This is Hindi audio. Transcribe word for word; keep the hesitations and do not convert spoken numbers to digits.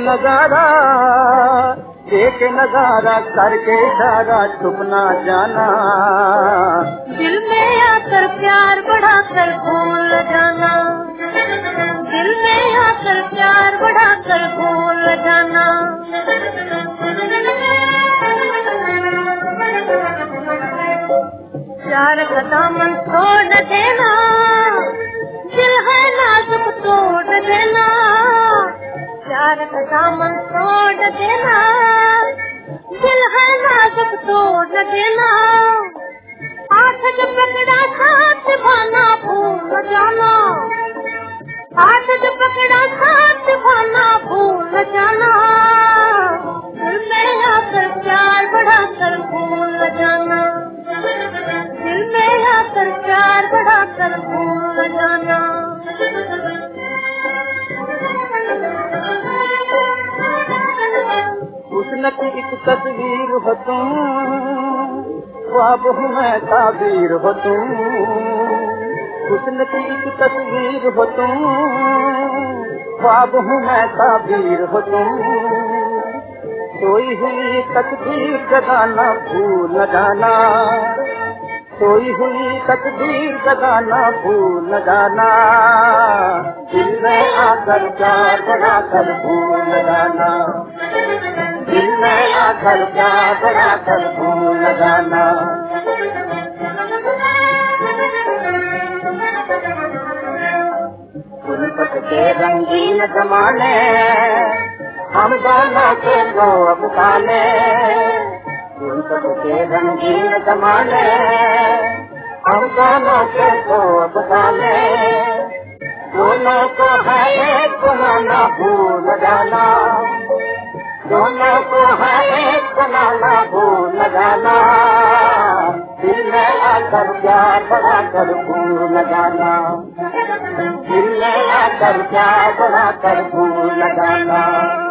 नजारा देख नजारा करके इशारा छुप ना जाना। दिल में आकर प्यार बढ़ाकर भूल जाना। दिल में आकर प्यार बढ़ाकर भूल जाना। प्यार का दामन तोड़ देना। दिल है नाजुक तोड़ देना। प्यार का दामन तोड़ देना। दिल है नाजुक तोड़ देना। आठ जब पकड़ा साथ भाना भूल जाना। आठ जब पकड़ा साथ भाना भूल जाना। दिल में आकर प्यार बढ़ाकर भूल जाना। दिल में आकर प्यार बढ़ाकर भूल जाना। हुस्न की एक तस्वीर हो तुम, ख्वाब हूँ मैं ताबीर हो तुम। हुस्न की एक तस्वीर हो तुम, ख्वाब हूँ मैं ताबीर हो तुम। सोई हुई तकदीर जगाना भूल न जाना। सोई हुई तकदीर जगाना भूल न जाना। दिल में आकर प्यार बढ़ाकर भूल न जाना। दिल में आकर प्यार बढ़ाकर भूल न जाना। उल्फत के रंगीन जमाने हम दोनों के दो अफसाने। उल्फत के रंगीन जमाने हम दोनों के दो अफसाने। दोनों को है एक बनाना भूल जाना। दोनों को है एक बनाना भूल जाना। दिल में आकर प्यार बढ़ाकर भूल जाना। दिल में आकर प्यार बढ़ाकर भूल जाना।